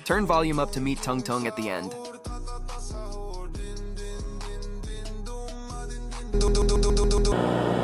Turn volume up to meet Tung Tung at the end. Dum dum dum dum dum dum.